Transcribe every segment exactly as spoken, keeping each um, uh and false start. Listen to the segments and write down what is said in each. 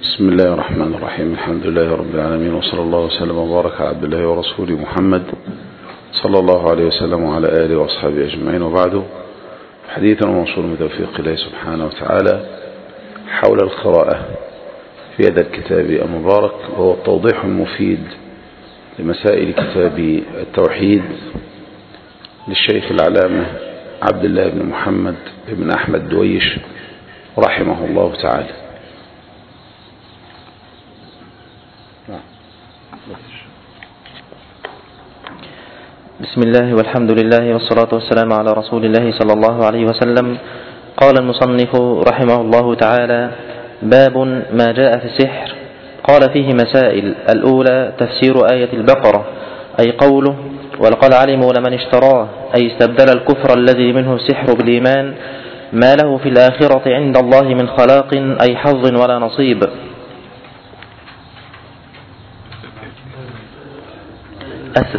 بسم الله الرحمن الرحيم. الحمد لله رب العالمين، وصلى الله وسلم وبارك على عبد الله ورسوله محمد صلى الله عليه وسلم وعلى آله وأصحابه أجمعين، وبعده حديثا وموصول بتوفيق الله سبحانه وتعالى حول القراءة في هذا الكتاب المبارك، وهو التوضيح المفيد لمسائل كتاب التوحيد للشيخ العلامة عبد الله بن محمد بن أحمد دويش رحمه الله تعالى. بسم الله والحمد لله والصلاة والسلام على رسول الله صلى الله عليه وسلم. قال المصنف رحمه الله تعالى: باب ما جاء في السحر. قال فيه مسائل. الأولى تفسير آية البقرة، أي قوله: ولقد علموا لمن اشتراه، أي استبدل الكفر الذي منه السحر بالإيمان، ما له في الآخرة عند الله من خلاق، أي حظ ولا نصيب. أس...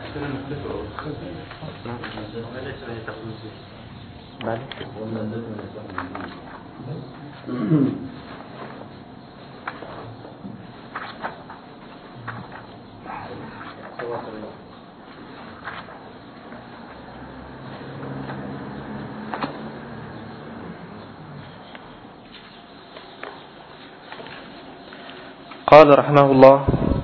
قال رحمه الله: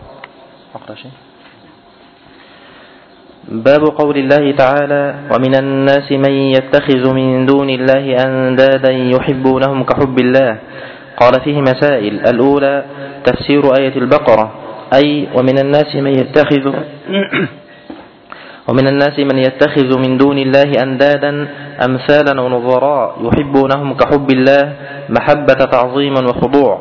باب قول الله تعالى: ومن الناس من يتخذ من دون الله أندادا يحبونهم كحب الله. قال فيه مسائل. الأولى تفسير آية البقرة، أي ومن الناس من يتخذ ومن الناس من يتخذ من دون الله أندادا أمثالا ونظراء يحبونهم كحب الله، محبة تعظيم وخضوع.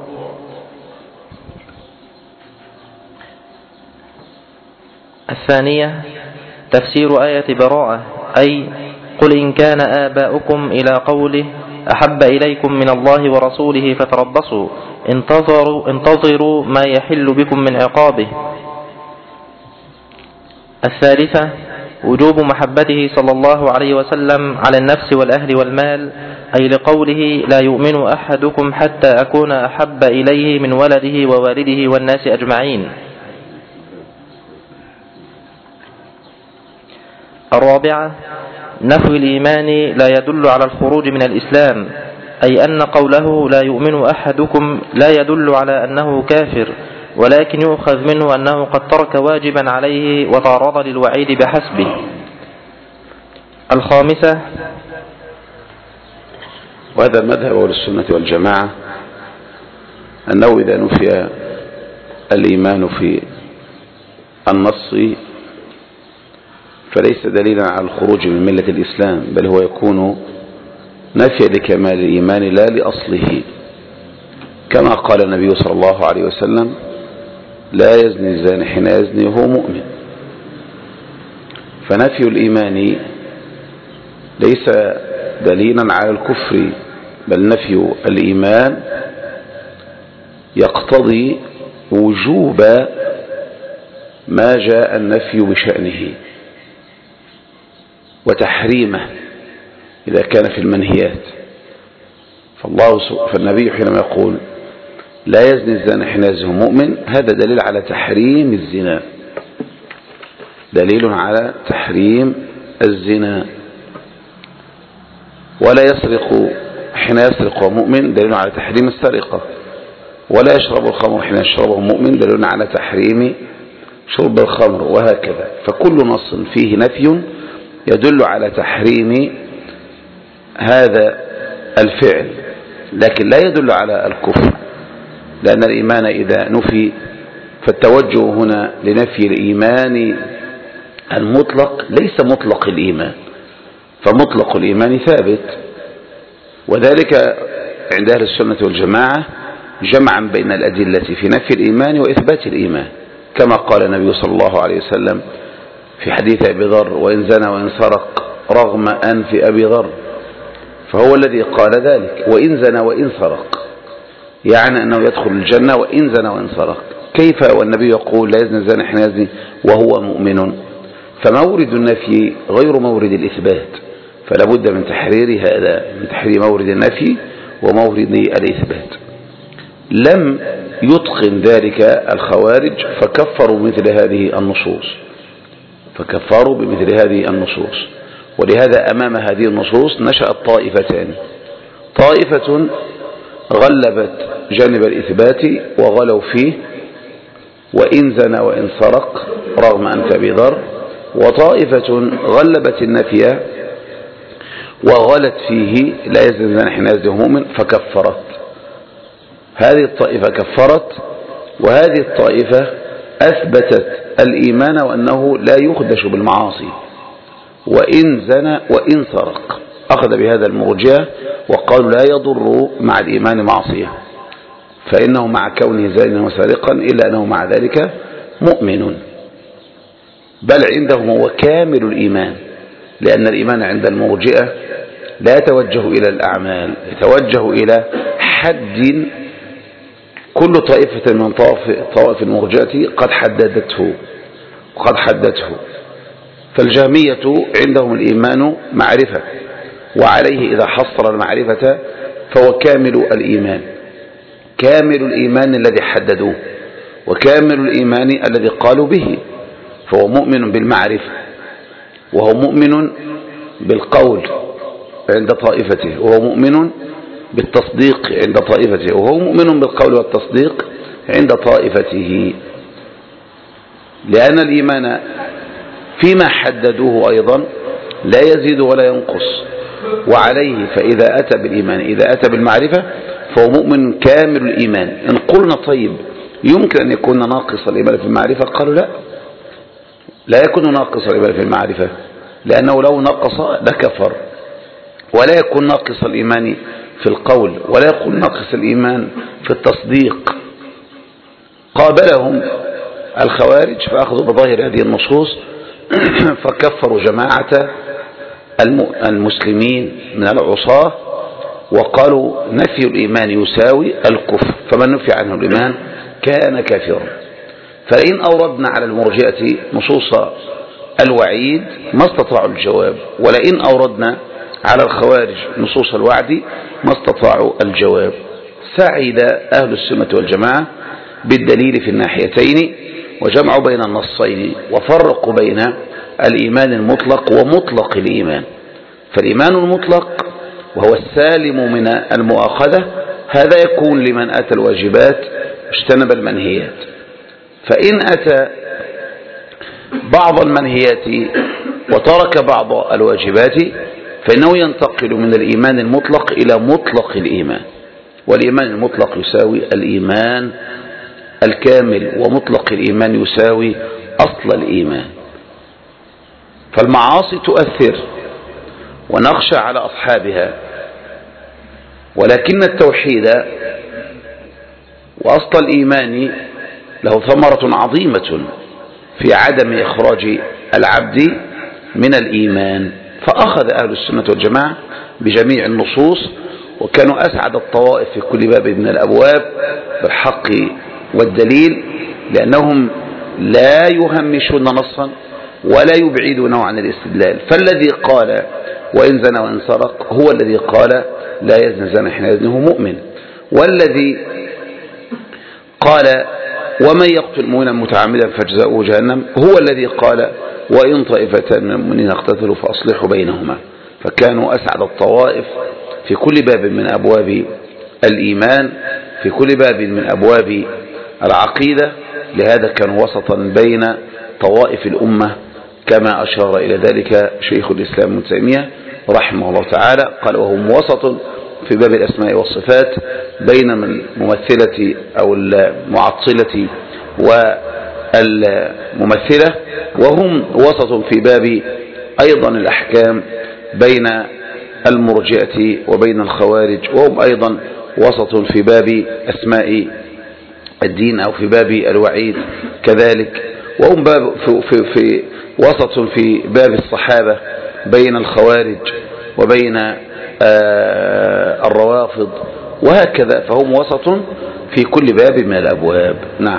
الثانية تفسير آية براءة، أي قل إن كان آباؤكم إلى قوله: أحب إليكم من الله ورسوله فتربصوا انتظروا, انتظروا ما يحل بكم من عقابه. الثالثة وجوب محبته صلى الله عليه وسلم على النفس والأهل والمال، أي لقوله: لا يؤمن أحدكم حتى أكون أحب إليه من ولده ووالده والناس أجمعين. الرابعة نفي الإيمان لا يدل على الخروج من الإسلام، أي أن قوله لا يؤمن أحدكم لا يدل على أنه كافر، ولكن يؤخذ منه أنه قد ترك واجبا عليه وتعرض للوعيد بحسبه. الخامسة وهذا مذهب أهل السنة والجماعة، أنه إذا نفي الإيمان في النص فليس دليلا على الخروج من ملة الإسلام، بل هو يكون نفي لكمال الإيمان لا لأصله، كما قال النبي صلى الله عليه وسلم: لا يزني الزاني حين يزني وهو مؤمن. فنفي الإيمان ليس دليلا على الكفر، بل نفي الإيمان يقتضي وجوب ما جاء النفي بشأنه وتحريمه إذا كان في المنهيات. فالله فالنبي حينما يقول لا يزني الزاني حين يزني مؤمن، هذا دليل على تحريم الزنا، دليل على تحريم الزنا. ولا يسرق حين يسرق مؤمن، دليل على تحريم السرقة. ولا يشرب الخمر حين يشربه مؤمن، دليل على تحريم شرب الخمر، وهكذا. فكل نص فيه نفي يدل على تحريم هذا الفعل، لكن لا يدل على الكفر، لأن الإيمان إذا نفي فالتوجه هنا لنفي الإيمان المطلق ليس مطلق الإيمان، فمطلق الإيمان ثابت. وذلك عند أهل السنة والجماعة جمعا بين الأدلة في نفي الإيمان وإثبات الإيمان، كما قال النبي صلى الله عليه وسلم في حديث أبي ذر: وإن زنى وإن سرق رغم أنف أبي ذر، فهو الذي قال ذلك: وإن زنى وإن سرق، يعني أنه يدخل الجنة وإن زنى وإن سرق. كيف والنبي يقول لا يزني الزاني حين يزني وهو مؤمن؟ فمورد النفي غير مورد الإثبات، فلا بد من تحرير هذا، من تحرير مورد النفي ومورد الإثبات. لم يتقن ذلك الخوارج فكفروا مثل هذه النصوص فكفروا بمثل هذه النصوص. ولهذا أمام هذه النصوص نشأت طائفتان: طائفة غلبت جانب الإثبات وغلوا فيه وإن زنى وإن سرق رغم أنف أبي ذر، وطائفة غلبت النفي وغلت فيه لا يزني زاني حين يزني مؤمن فكفرت. هذه الطائفة كفرت، وهذه الطائفة أثبتت الإيمان وأنه لا يخدش بالمعاصي وإن زنى وإن سرق. أخذ بهذا المرجئة وقالوا لا يضر مع الإيمان معصية، فإنه مع كونه زانيا وسارقا إلا أنه مع ذلك مؤمن، بل عندهم هو كامل الإيمان، لأن الإيمان عند المرجئة لا يتوجه إلى الأعمال، يتوجه إلى حد كل طائفة من طوائف المرجئة قد حددته وقد حددته. فالجهمية عندهم الإيمان معرفة، وعليه إذا حصل المعرفة فهو كامل الإيمان، كامل الإيمان الذي حددوه وكامل الإيمان الذي قالوا به، فهو مؤمن بالمعرفة وهو مؤمن بالقول عند طائفته، وهو مؤمن بالتصديق عند طائفته، وهو مؤمن بالقول والتصديق عند طائفته، لأن الإيمان فيما حددوه أيضا لا يزيد ولا ينقص. وعليه فإذا أتى بالإيمان إذا أتى بالمعرفة فهو مؤمن كامل الإيمان. إن قلنا طيب يمكن أن يكون ناقص الإيمان في المعرفة، قالوا لا، لا يكون ناقص الإيمان في المعرفة، لأنه لو نقص لكفر. ولا يكون ناقص الإيمان في القول، ولا يكون ناقص الإيمان في التصديق. قابلهم الخوارج فأخذوا بظاهر هذه النصوص فكفروا جماعة المسلمين من العصاة، وقالوا نفي الإيمان يساوي الكفر، فمن نفي عنه الإيمان كان كافرا. فإن أوردنا على المرجئة نصوص الوعيد ما استطاعوا الجواب، ولئن أوردنا على الخوارج نصوص الوعد ما استطاعوا الجواب. سعيد أهل السنة والجماعة بالدليل في الناحيتين، وجمعوا بين النصين، وفرقوا بين الإيمان المطلق ومطلق الإيمان. فالإيمان المطلق وهو السالم من المؤاخذة هذا يكون لمن أتى الواجبات واجتنب المنهيات. فإن أتى بعض المنهيات وترك بعض الواجبات فإنه ينتقل من الإيمان المطلق إلى مطلق الإيمان، والإيمان المطلق يساوي الإيمان الكامل، ومطلق الإيمان يساوي أصل الإيمان. فالمعاصي تؤثر ونخشى على أصحابها، ولكن التوحيد وأصل الإيمان له ثمرة عظيمة في عدم إخراج العبد من الإيمان. فأخذ أهل السنة والجماعة بجميع النصوص، وكانوا أسعد الطوائف في كل باب من الأبواب بالحق والدليل، لأنهم لا يهمشون نصا ولا يبعدونه عن الاستدلال. فالذي قال وإن زنى وإن سرق هو الذي قال لا يزني زاني حين يزني هو مؤمن، والذي قال ومن يقتل مؤمنا متعمدا فجزاؤه جهنم هو الذي قال وإن طائفتان من المؤمنين اقتتلوا فأصلحوا بينهما. فكانوا أسعد الطوائف في كل باب من أبواب الإيمان، في كل باب من أبواب العقيدة. لهذا كانوا وسطا بين طوائف الأمة، كما أشار إلى ذلك شيخ الإسلام ابن تيمية رحمه الله تعالى، قال وهم وسط في باب الأسماء والصفات بين الممثلة أو المعطلة والممثلة، وهم وسط في باب أيضا الأحكام بين المرجئة وبين الخوارج، وهم أيضا وسط في باب أسماء الدين أو في باب الوعيد كذلك، وهم باب في, في, في وسط في باب الصحابة بين الخوارج وبين آه الروافض، وهكذا. فهم وسط في كل باب من الأبواب. نعم.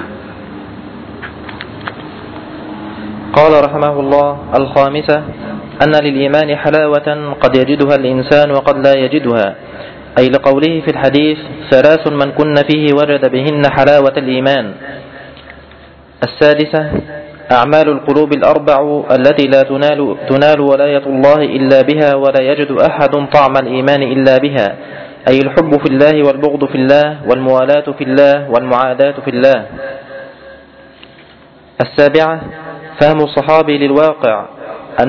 قال رحمه الله: الخامسة أن للإيمان حلاوة قد يجدها الإنسان وقد لا يجدها، أي لقوله في الحديث: ثلاث من كن فيه وجد بهن حلاوة الإيمان. السادسة: أعمال القلوب الأربع التي لا تنال, تنال ولاية الله إلا بها، ولا يجد أحد طعم الإيمان إلا بها، أي الحب في الله والبغض في الله والموالاة في الله والمعاداة في الله. السابعة: فهم الصحابي للواقع أن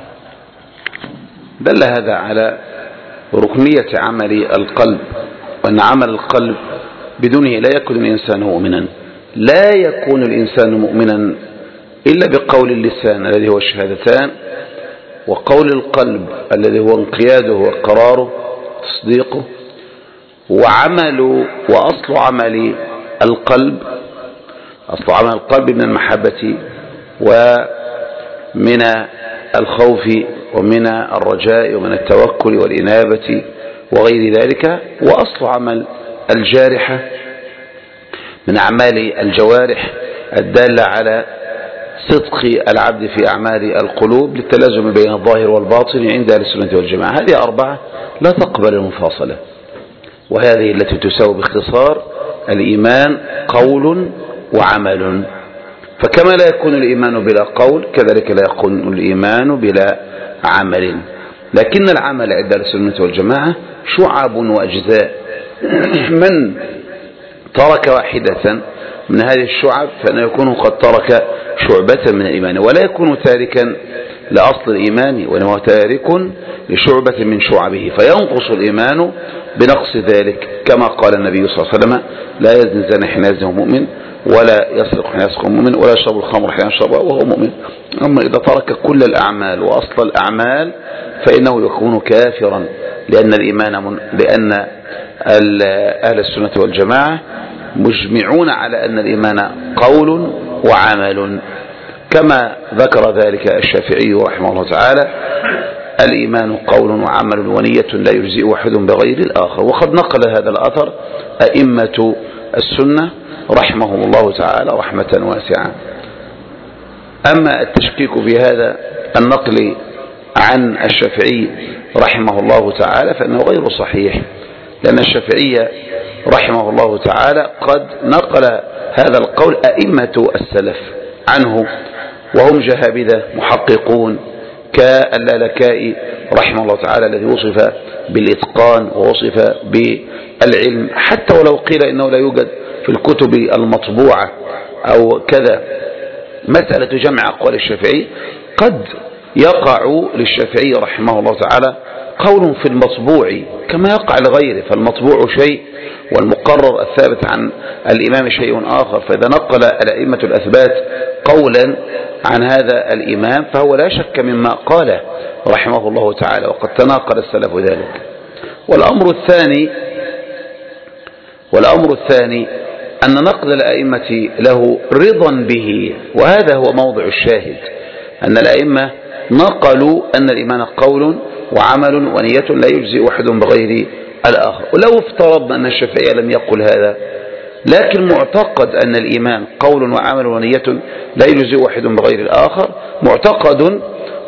دل هذا على ركنية عمل القلب، وأن عمل القلب بدونه لا يكون الإنسان مؤمنا، لا يكون الإنسان مؤمنا إلا بقول اللسان الذي هو الشهادتان، وقول القلب الذي هو انقياده وقراره تصديقه، وعمل وأصل عمل القلب أصل عمل القلب من المحبة ومن الخوف ومن الرجاء ومن التوكل والإنابة وغير ذلك، وأصل عمل الجارحة من أعمال الجوارح الدالة على صدق العبد في أعمال القلوب للتلازم بين الظاهر والباطن عند أهل السنة والجماعة. هذه أربعة لا تقبل المفاصلة، وهذه التي تساوي باختصار الإيمان قول وعمل. فكما لا يكون الإيمان بلا قول، كذلك لا يكون الإيمان بلا عمل. لكن العمل عند أهل السنة والجماعة شعب وأجزاء، من ترك واحدة من هذه الشعب فإنه يكون قد ترك شعبة من الإيمان، ولا يكون تاركا لأصل الإيمان، وإنما تارك لشعبة من شعبه، فينقص الإيمان بنقص ذلك، كما قال النبي صلى الله عليه وسلم: لا يزني الزاني حين يزني مؤمن، ولا يسرق حين يسرق مؤمن، ولا يشرب الخمر حين يشربها وهو مؤمن. أما إذا ترك كل الأعمال وأصل الأعمال فإنه يكون كافرا، لأن الإيمان من لأن أهل السنة والجماعة مجمعون على أن الإيمان قول وعمل، كما ذكر ذلك الشافعي رحمه الله تعالى: الإيمان قول وعمل ونية لا يجزئ واحد بغير الآخر. وقد نقل هذا الأثر أئمة السنة رحمهم الله تعالى رحمة واسعة. أما التشكيك في هذا النقل عن الشافعي رحمه الله تعالى فإنه غير صحيح، لأن الشافعي رحمه الله تعالى قد نقل هذا القول أئمة السلف عنه، وهم جهابذة محققون كاللالكائي رحمه الله تعالى الذي وصف بالإتقان ووصف بالعلم، حتى ولو قيل إنه لا يوجد في الكتب المطبوعة أو كذا مسألة جمع أقوال الشافعي، قد يقع للشافعي رحمه الله تعالى قول في المطبوع كما يقع لغيره، فالمطبوع شيء والمقرر الثابت عن الإمام شيء آخر. فإذا نقل الأئمة الأثبات قولا عن هذا الإمام فهو لا شك مما قاله رحمه الله تعالى، وقد تناقل السلف ذلك. والأمر الثاني والأمر الثاني أن نقل الأئمة له رضا به، وهذا هو موضع الشاهد، أن الأئمة نقلوا أن الإيمان قول وعمل ونية لا يجزئ واحد بغير الآخر. ولو افترضنا أن الشافعي لم يقل هذا، لكن معتقد أن الإيمان قول وعمل ونية لا يجزئ واحد بغير الآخر معتقد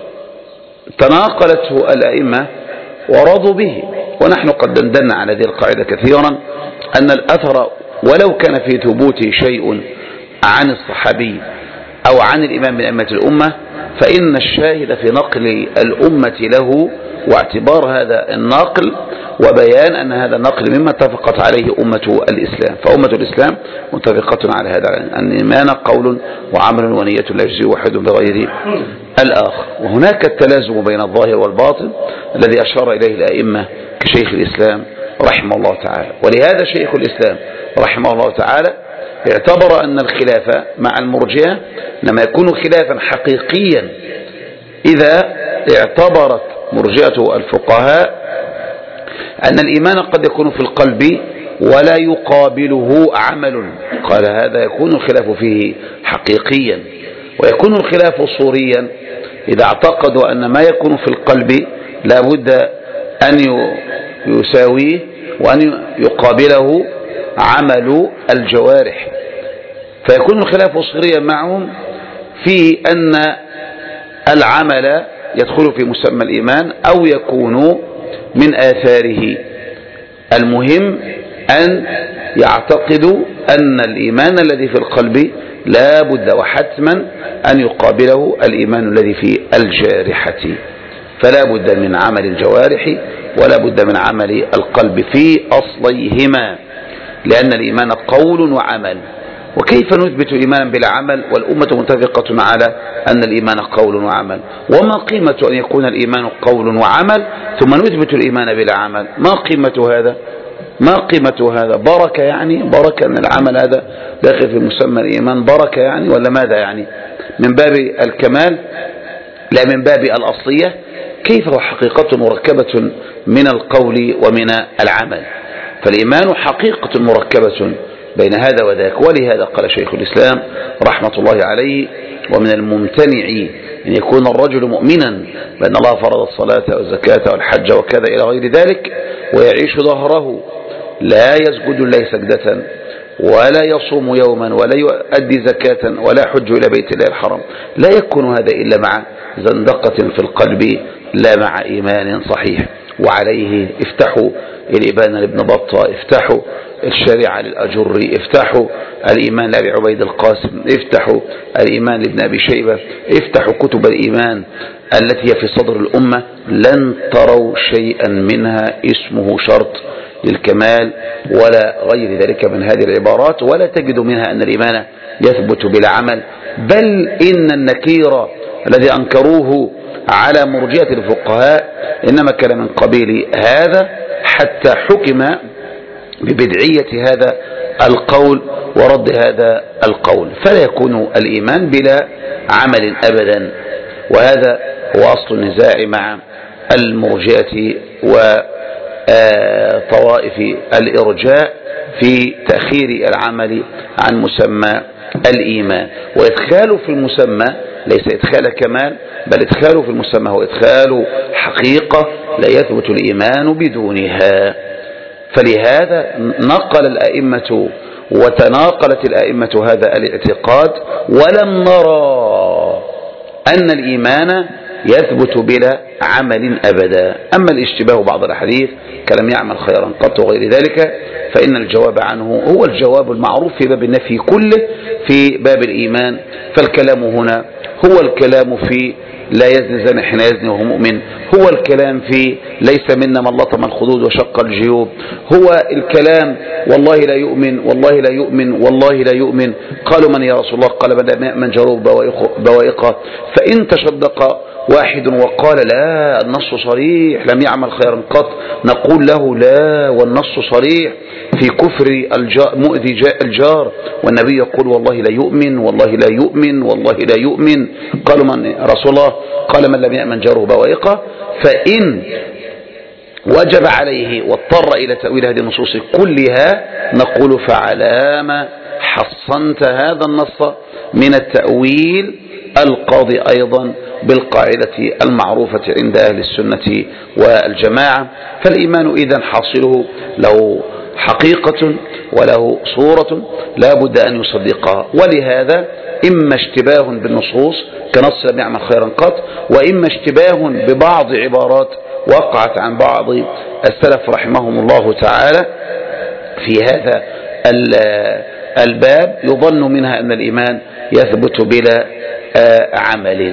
تناقلته الأئمة ورضوا به. ونحن قد دندنا على هذه القاعدة كثيرا، أن الأثر ولو كان في ثبوته شيء عن الصحابي أو عن الإمام من أئمة الأمة، فإن الشاهد في نقل الأمة له واعتبار هذا النقل وبيان أن هذا النقل مما اتفقت عليه أمة الإسلام. فأمة الإسلام متفقة على هذا، أن الإيمان قول وعمل ونية لا يجزئ واحد بغير الآخر. وهناك التلازم بين الظاهر والباطن الذي أشار إليه الأئمة كشيخ الإسلام رحمه الله تعالى. ولهذا شيخ الإسلام رحمه الله تعالى اعتبر أن الخلاف مع المرجئة إنما يكون خلافا حقيقيا إذا اعتبرت مرجئة الفقهاء أن الإيمان قد يكون في القلب ولا يقابله عمل. قال هذا يكون الخلاف فيه حقيقيا، ويكون الخلاف صوريا إذا اعتقدوا أن ما يكون في القلب لا بد أن يساويه وأن يقابله عمل الجوارح، فيكون الخلاف صوريا معهم في أن العمل يدخل في مسمى الإيمان أو يكون من آثاره. المهم أن يعتقدوا أن الإيمان الذي في القلب لا بد وحتما أن يقابله الإيمان الذي في الجارحة، فلا بد من عمل الجوارح ولا بد من عمل القلب في أصليهما، لأن الإيمان قول وعمل. وكيف نثبت إيمانا بلا عمل والأمة متفقة على أن الإيمان قول وعمل؟ وما قيمة أن يكون الإيمان قول وعمل ثم نثبت الإيمان بلا عمل؟ ما قيمة هذا؟ ما قيمة هذا؟ بركة يعني؟ بركة أن العمل هذا داخل في مسمى الإيمان، بركة يعني ولا ماذا يعني؟ من باب الكمال لا من باب الأصلية. كيف هو حقيقة مركبة من القول ومن العمل؟ فالإيمان حقيقة مركبة بين هذا وذاك. ولهذا قال شيخ الإسلام رحمة الله عليه: ومن الممتنع أن يكون الرجل مؤمنا بأن الله فرض الصلاة والزكاة والحج وكذا إلى غير ذلك ويعيش ظهره لا يسجد الله سجدة ولا يصوم يوما ولا يؤدي زكاة ولا حج إلى بيت الله الحرام، لا يكون هذا إلا مع زندقة في القلب لا مع إيمان صحيح. وعليه افتحوا الإبانة لابن بطة، افتحوا الشريعة للأجري، افتحوا الإيمان لأبي عبيد القاسم، افتحوا الإيمان لابن أبي شيبة، افتحوا كتب الإيمان التي هي في صدر الأمة، لن تروا شيئا منها اسمه شرط للكمال ولا غير ذلك من هذه العبارات، ولا تجد منها أن الإيمان يثبت بلا عمل. بل إن النكير الذي أنكروه على مرجئة الفقهاء إنما كان من قبيل هذا حتى حكم ببدعية هذا القول ورد هذا القول، فلا يكون الإيمان بلا عمل أبدا. وهذا هو أصل النزاع مع المرجئة وطوائف الإرجاء في تأخير العمل عن مسمى الإيمان. وإدخاله في المسمى ليس إدخال كمال، بل إدخاله في المسمى هو إدخال حقيقة لا يثبت الإيمان بدونها. فلهذا نقل الأئمة وتناقلت الأئمة هذا الاعتقاد، ولم نرى أن الإيمان يثبت بلا عمل أبدا. أما الاشتباه بعض الأحاديث كلم يعمل خيرا قط وغير ذلك فإن الجواب عنه هو الجواب المعروف في باب النفي كله في باب الإيمان. فالكلام هنا هو الكلام في لا يزني زاني حين يزني وهو مؤمن، هو الكلام في ليس منا من لطم الخدود وشق الجيوب، هو الكلام والله لا يؤمن والله لا يؤمن والله لا يؤمن. قالوا من يا رسول الله؟ قال من جروب بوائقه. فإن تشدق واحد وقال لا النص صريح لم يعمل خيرا قط، نقول له لا والنص صريح في كفر مؤذي الجار، والنبي يقول والله لا يؤمن والله لا يؤمن والله لا يؤمن. قالوا من رسول الله؟ قال من لم يأمن جاره بوائقه. فإن وجب عليه واضطر إلى تأويل هذه النصوص كلها نقول فعلام حصنت هذا النص من التأويل القاضي أيضا بالقاعدة المعروفة عند أهل السنة والجماعة. فالإيمان إذن حاصله له حقيقة وله صورة لا بد أن يصدقها. ولهذا إما اشتباه بالنصوص كنص لم يعمل خيرا قط، وإما اشتباه ببعض عبارات وقعت عن بعض السلف رحمهم الله تعالى في هذا الباب يظن منها أن الإيمان يثبت بلا عمل.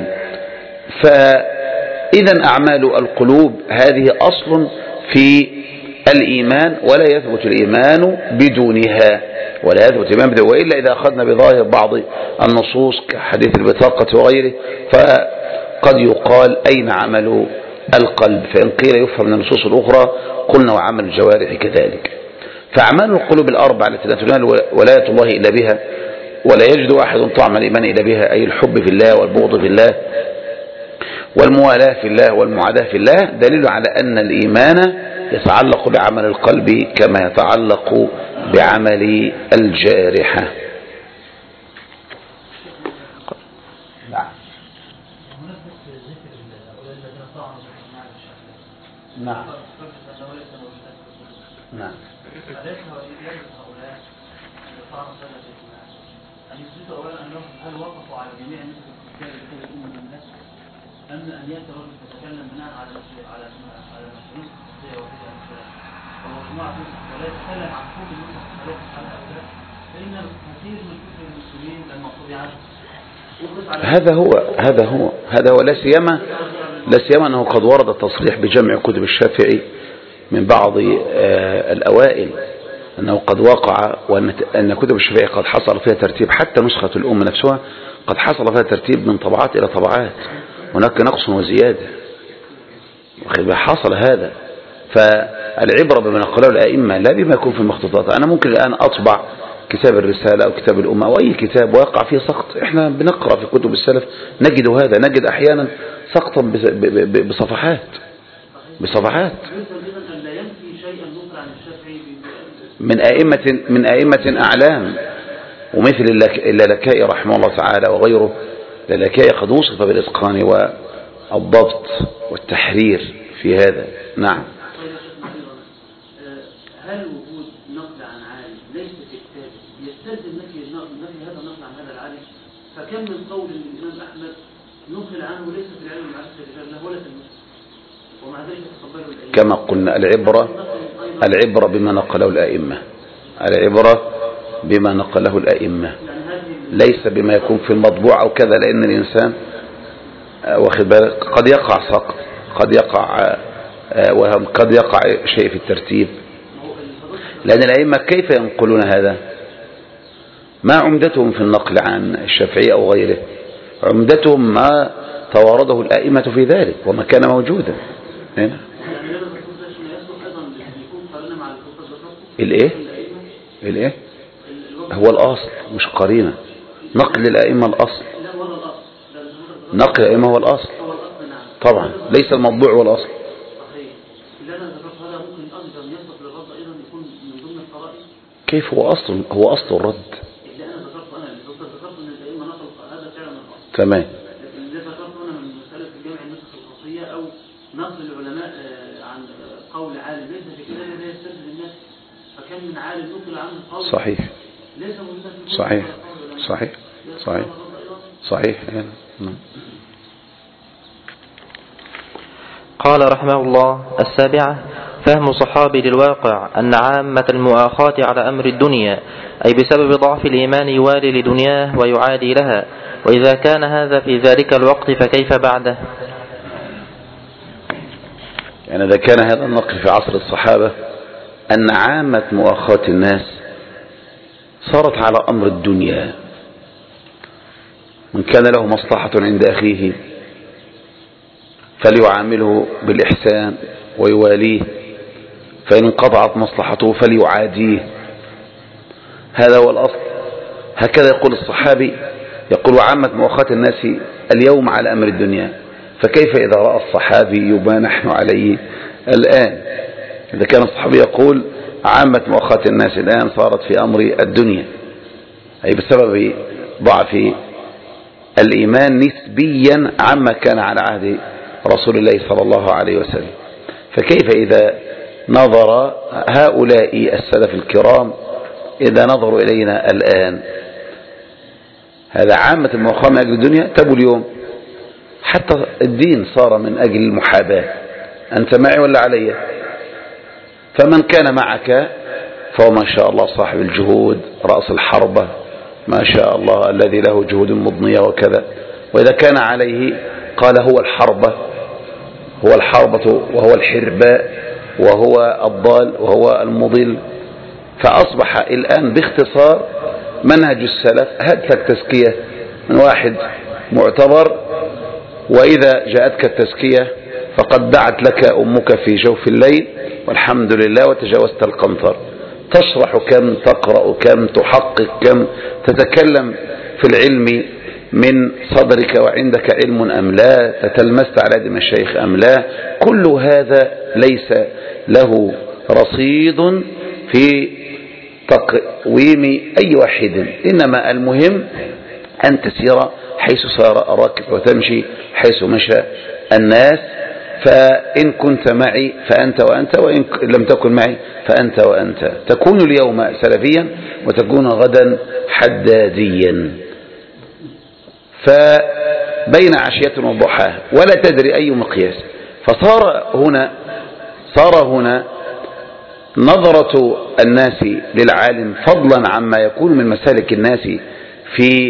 فإذا أعمال القلوب هذه أصل في الإيمان ولا يثبت الإيمان بدونها، ولا يثبت الإيمان بدونها. وإلا إذا أخذنا بظاهر بعض النصوص كحديث البطاقة وغيره فقد يقال أين عمل القلب؟ فإن قيل يفهم من النصوص الأخرى قلنا وعمل الجوارح كذلك. فأعمال القلوب الأربع التي لا تنال ولاية الله إلا بها ولا يجد أحد طعم الإيمان إلا بها، أي الحب في الله والبغض في الله والموالاة في الله والمعاداة في الله، دليل على أن الإيمان يتعلق بعمل القلب كما يتعلق بعمل الجارحة. نعم نعم أن يثبتوا أولا أنهم هل وقفوا على جميع الناس في الكتاب الكتاب من الناس، أم أن يأتي رجل يتكلم بناء على على على نصوص الشخصية وكذا ومجموعة نسخ ثلاث تكلم عن كل نسخ ثلاث على الأساس فإن كثير من كتب المسلمين لما طبعت هذا هو هذا هو هذا هو لا سيما لا سيما أنه قد ورد التصريح بجمع كتب الشافعي من بعض الأوائل أنه قد وقع وأن كتب الشافعي قد حصل فيها ترتيب، حتى نسخة الأم نفسها قد حصل فيها ترتيب من طبعات إلى طبعات، هناك نقص وزيادة حصل هذا. فالعبرة بما نقله الأئمة لا بما يكون في المخطوطات. أنا ممكن الآن أطبع كتاب الرسالة أو كتاب الأمة أو أي كتاب ويقع فيه سقط، إحنا بنقرأ في كتب السلف نجد هذا، نجد أحيانا سقطا بصفحات بصفحات من أئمة من أئمة أعلام، ومثل اللالكائي رحمه الله تعالى وغيره. اللالكائي قد وصف بالإتقان والضبط والتحرير في هذا. نعم. هل وجود نقل عن عالم ليس في كتابه يستلزم نفي نفي هذا النقل عن هذا العالم؟ فكم من قول الإمام أحمد نقل عنه ليس في العلم المعرفة الرجال له ولا في المسلم ومع ذلك تقبله الأئمة. كما قلنا العبرة العبرة بما نقله الأئمة، العبرة بما نقله الأئمة ليس بما يكون في المطبوع أو كذا، لأن الإنسان واخد بالك قد يقع سقط، قد يقع وقد يقع شيء في الترتيب، لأن الأئمة كيف ينقلون هذا؟ ما عمدتهم في النقل عن الشافعي أو غيره؟ عمدتهم ما توارده الأئمة في ذلك وما كان موجودا هنا. الايه الايه هو الاصل مش قرينه. نقل الائمه الاصل، نقل الائمه هو الاصل طبعا، ليس المطبوع هو الاصل. كيف هو اصل هو اصل الرد؟ تمام. نقل العلماء عن قول عالم ليس في كده لا يستلزم الناس، فكم من عالم نقل عنه قول صحيح ليس صحيح صحيح صحيح صحيح. قال رحمه الله: السابعة فهم صحابي للواقع أن عامة المؤاخاة على أمر الدنيا، أي بسبب ضعف الإيمان يوالي لدنياه ويعادي لها، وإذا كان هذا في ذلك الوقت فكيف بعده؟ يعني إذا كان هذا النقل في عصر الصحابة أن عامة مؤاخاة الناس صارت على أمر الدنيا، من كان له مصلحة عند أخيه فليعامله بالإحسان ويواليه، فإن انقطعت مصلحته فليعاديه. هذا هو الأصل. هكذا يقول الصحابي، يقول عامة مؤاخاة الناس اليوم على أمر الدنيا، فكيف إذا رأى الصحابي ما نحن عليه الآن؟ إذا كان الصحابي يقول عامة مؤاخاة الناس الآن صارت في أمر الدنيا، أي بسبب ضعف الإيمان نسبيا عما كان على عهد رسول الله صلى الله عليه وسلم، فكيف إذا نظر هؤلاء السلف الكرام إذا نظروا إلينا الآن؟ هذا عامة المؤاخاة من أجل الدنيا. تبوا اليوم حتى الدين صار من أجل المحاباة، أنت معي ولا علي؟ فمن كان معك فهو ما شاء الله صاحب الجهود رأس الحربة ما شاء الله الذي له جهود مضنية وكذا، وإذا كان عليه قال هو الحربة، هو الحربة وهو الحرباء وهو الضال وهو المضل. فأصبح الآن باختصار منهج السلف هات لك تزكية من واحد معتبر، وإذا جاءتك التزكية فقد دعت لك أمك في جوف الليل والحمد لله وتجاوزت القنطر، تشرح كم، تقرأ كم، تحقق كم، تتكلم في العلم من صدرك وعندك علم أم لا، تتلمست على يد الشيخ أم لا. كل هذا ليس له رصيد في تقويم أي واحد، إنما المهم أن تسير حيث سار الراكب وتمشي حيث مشى الناس. فإن كنت معي فأنت وأنت، وإن لم تكن معي فأنت وأنت. تكون اليوم سلفيا وتكون غدا حداديا، فبين عشية وضحاها ولا تدري أي مقياس. فصار هنا صار هنا نظرة الناس للعالم فضلا عما يكون من مسالك الناس في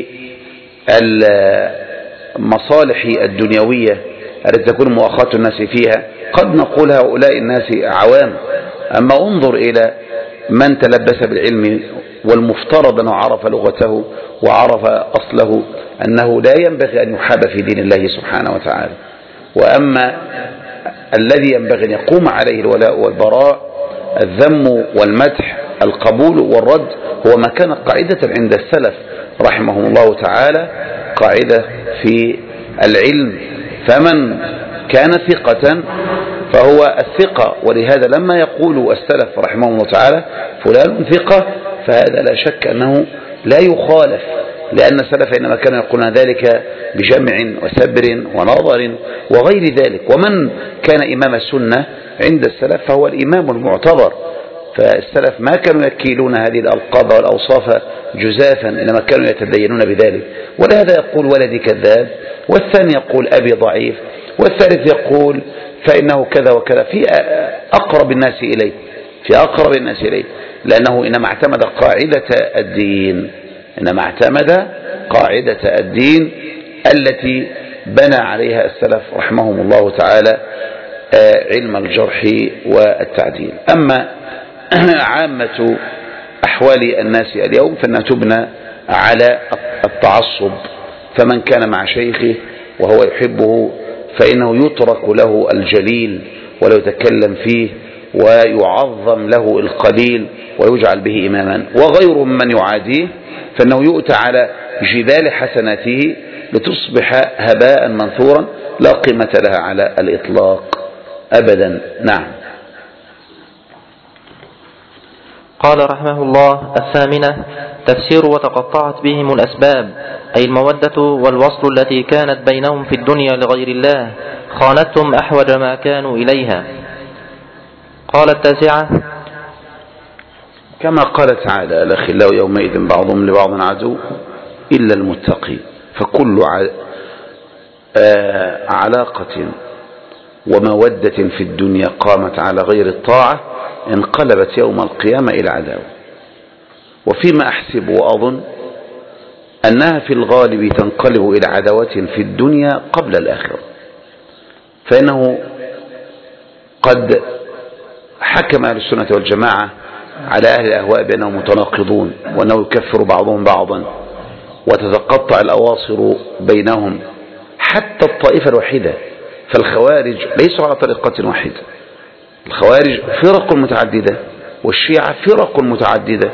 المصالح الدنيوية التي تكون مؤاخاة الناس فيها، قد نقول هؤلاء الناس عوام. أما انظر إلى من تلبس بالعلم والمفترض أنه عرف لغته وعرف أصله أنه لا ينبغي أن يحاب في دين الله سبحانه وتعالى. وأما الذي ينبغي أن يقوم عليه الولاء والبراء، الذم والمدح، القبول والرد، هو ما كان قاعدة عند السلف رحمهم الله تعالى، قاعدة في العلم. فمن كان ثقة فهو الثقة. ولهذا لما يقول السلف رحمهم الله تعالى فلان ثقة، فهذا لا شك أنه لا يخالف، لأن السلف إنما كانوا يقولون ذلك بجمع وسبر ونظر وغير ذلك. ومن كان إمام السنة عند السلف فهو الإمام المعتبر. فالسلف ما كانوا يكيلون هذه الألقاب والأوصاف جزافا، إنما كانوا يتدينون بذلك. ولهذا يقول ولدي كذاب، والثاني يقول أبي ضعيف، والثالث يقول فإنه كذا وكذا، في أقرب الناس إليه في أقرب الناس إليه لأنه إنما اعتمد قاعدة الدين إنما اعتمد قاعدة الدين التي بنى عليها السلف رحمهم الله تعالى علم الجرح والتعديل. أما عامة أحوال الناس اليوم فإنها تبنى على التعصب، فمن كان مع شيخه وهو يحبه فإنه يترك له الجليل ولا يتكلم فيه، ويعظم له القليل ويجعل به إماما، وغير من يعاديه فإنه يؤتى على جبال حسناته لتصبح هباء منثورا لا قيمة لها على الإطلاق أبدا. نعم. قال رحمه الله: الثامنة تفسير وتقطعت بهم الأسباب، أي المودة والوصل التي كانت بينهم في الدنيا لغير الله خانتهم أحوج ما كانوا إليها. قال التاسعة: كما قال تعالى: الأخلاء يومئذ بعضهم لبعض عدو إلا المتقين. فكل علاقة ومودة في الدنيا قامت على غير الطاعة انقلبت يوم القيامة إلى عداوة. وفيما أحسب وأظن أنها في الغالب تنقلب إلى عداوة في الدنيا قبل الآخرة، فإنه قد حكم أهل السنة والجماعة على أهل الأهواء بأنهم متناقضون، وأنه يكفر بعضهم بعضا وتتقطع الأواصر بينهم، حتى الطائفة الوحيدة. فالخوارج ليسوا على طريقة واحدة، الخوارج فرق متعددة، والشيعة فرق متعددة،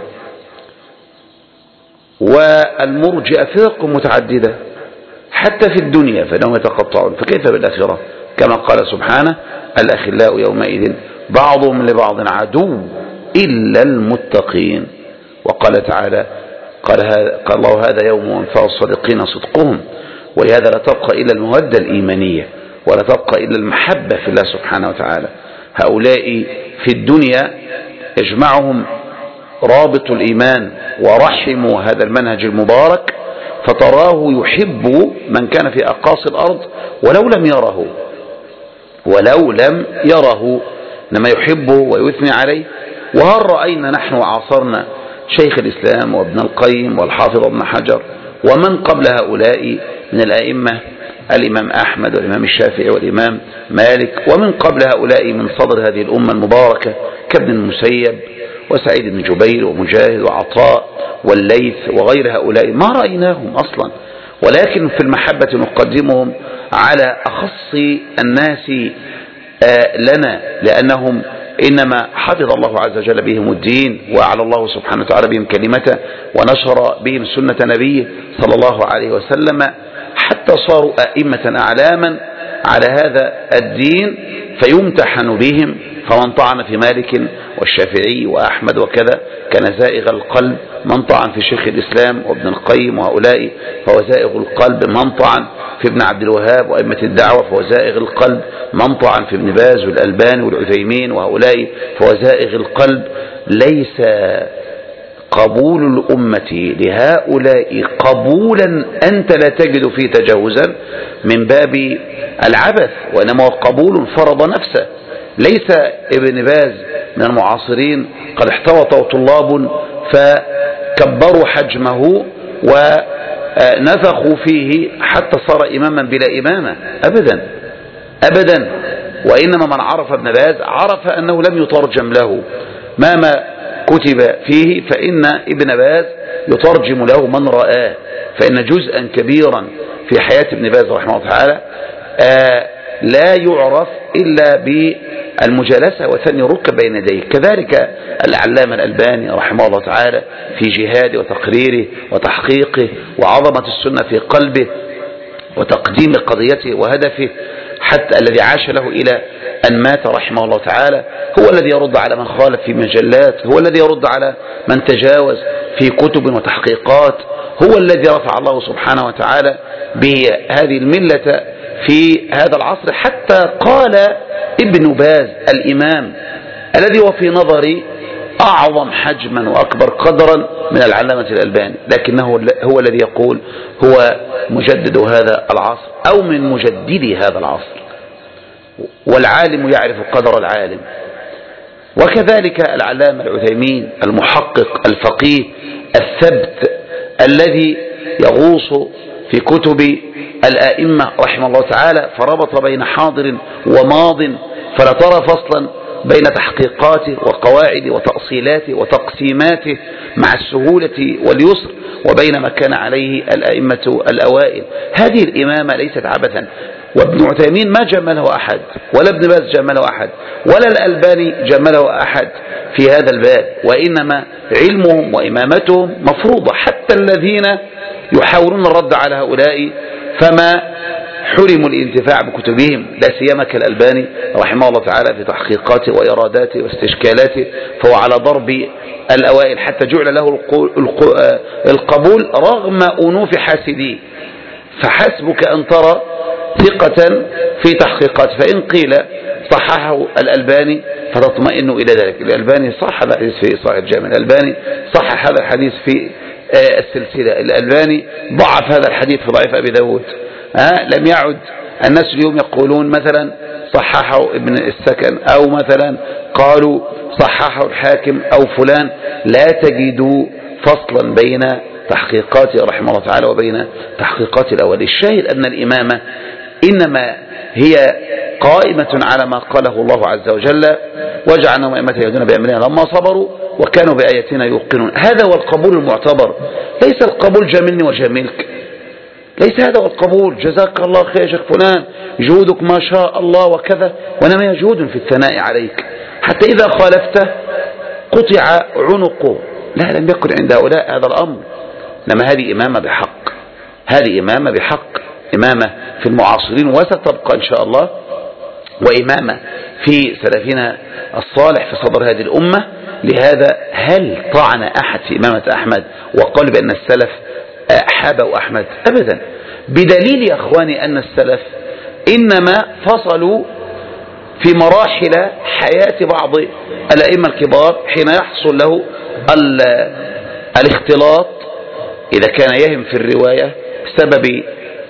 والمرجئة فرق متعددة، حتى في الدنيا فإنهم يتقطعون، فكيف بالآخرة؟ كما قال سبحانه: الأخلاء يومئذ بعضهم لبعض عدو إلا المتقين. وقال تعالى: قال, قال الله: هذا يوم ينفع الصادقين صدقهم. ولهذا لا تبقى إلا المودة الإيمانية، ولا تبقى إلا المحبة في الله سبحانه وتعالى. هؤلاء في الدنيا يجمعهم رابط الإيمان ورحموا هذا المنهج المبارك، فتراه يحب من كان في أقاصي الأرض ولو لم يره ولو لم يره لما يحبه ويثني عليه. وهل رأينا نحن وعاصرنا شيخ الإسلام وابن القيم والحافظ ابن حجر ومن قبل هؤلاء من الأئمة، الإمام أحمد والإمام الشافعي والإمام مالك، ومن قبل هؤلاء من صدر هذه الأمة المباركة كابن المسيب وسعيد بن جبير ومجاهد وعطاء والليث وغير هؤلاء، ما رأيناهم أصلا. ولكن في المحبة نقدمهم على أخص الناس لنا، لأنهم إنما حفظ الله عز وجل بهم الدين، وأعلى الله سبحانه وتعالى بهم كلمته، ونشر بهم سنة نبيه صلى الله عليه وسلم، حتى صاروا أئمة أعلاما على هذا الدين فيمتحن بهم. فمن طعن في مالك والشافعي وأحمد وكذا كان زائغ القلب، من طعن في شيخ الإسلام وابن القيم وهؤلاء فهو زائغ القلب، من طعن في ابن عبد الوهاب وأئمة الدعوة فهو زائغ القلب، من طعن في ابن باز والألباني والعثيمين وهؤلاء فهو زائغ القلب. ليس قبول الأمة لهؤلاء قبولا أنت لا تجد فيه تجاوزا من باب العبث، وإنما هو قبول فرض نفسه. ليس ابن باز من المعاصرين قد احتوطوا طلاب فكبروا حجمه ونفخوا فيه حتى صار إماما بلا إمامة. أبدا أبدا. وإنما من عرف ابن باز عرف أنه لم يترجم له ما ما كتب فيه، فإن ابن باز يترجم له من رآه، فإن جزءا كبيرا في حياة ابن باز رحمه الله تعالى آه لا يعرف إلا بالمجالسة وثني الركب بين يديه. كذلك العلامة الألباني رحمه الله تعالى في جهاده وتقريره وتحقيقه وعظمة السنة في قلبه وتقديم قضيته وهدفه حتى الذي عاش له إلى أن مات رحمه الله تعالى، هو الذي يرد على من خالف في مجلات، هو الذي يرد على من تجاوز في كتب وتحقيقات، هو الذي رفع الله سبحانه وتعالى بهذه الملة في هذا العصر. حتى قال ابن باز الإمام الذي هو في نظري أعظم حجما وأكبر قدرا من العلامة الألباني، لكنه هو الذي يقول هو مجدد هذا العصر أو من مجددي هذا العصر، والعالم يعرف قدر العالم. وكذلك العلامة العثيمين المحقق الفقيه الثبت الذي يغوص في كتب الآئمة رحمه الله تعالى فربط بين حاضر وماض فلا ترى فصلا بين تحقيقاته وقواعد وتأصيلاته وتقسيماته مع السهولة واليسر وبين ما كان عليه الأئمة الأوائل. هذه الإمامة ليست عبثا، وابن عثيمين ما جمله أحد، ولا ابن باز جمله أحد، ولا الألباني جمله أحد في هذا الباب، وإنما علمهم وإمامتهم مفروضة. حتى الذين يحاولون الرد على هؤلاء فما حرموا الانتفاع بكتبهم، لا سيما كالألباني رحمه الله تعالى في تحقيقاته وإراداته واستشكالاته، فهو على ضرب الأوائل حتى جعل له القبول رغم أنوف حاسديه. فحسبك أن ترى ثقة في تحقيقاته، فإن قيل صححه الألباني فتطمئن إلى ذلك. الألباني صح هذا الحديث في صحيح الجامع، الألباني صح هذا الحديث في السلسلة، الألباني ضعف هذا الحديث في ضعيف أبي داود. ها لم يعد الناس اليوم يقولون مثلا صححه ابن السكن أو مثلا قالوا صححه الحاكم أو فلان، لا تجدوا فصلا بين تحقيقاته رحمه الله تعالى وبين تحقيقات الأول. الشاهد أن الإمامة إنما هي قائمة على ما قاله الله عز وجل وجعلناهم أئمة يهدون بأمرنا لما صبروا وكانوا بآياتنا يوقنون. هذا هو القبول المعتبر، ليس القبول جاملني وجاملك، ليس هذا هو القبول جزاك الله خير يا شيخ فلان جهودك ما شاء الله وكذا، وإنما هي جهود في الثناء عليك، حتى إذا خالفته قطع عنقه. لا، لم يكن عند هؤلاء هذا الأمر، إنما هذه إمامة بحق، هذه إمامة بحق، إمامة في المعاصرين وستبقى إن شاء الله، وإمامة في سلفنا الصالح في صدر هذه الأمة. لهذا هل طعن أحد في إمامة أحمد وقال بأن السلف حابوا أحمد؟ أبدا، بدليل يا أخواني أن السلف إنما فصلوا في مراحل حياة بعض الأئمة الكبار حين يحصل له الاختلاط إذا كان يهم في الرواية بسبب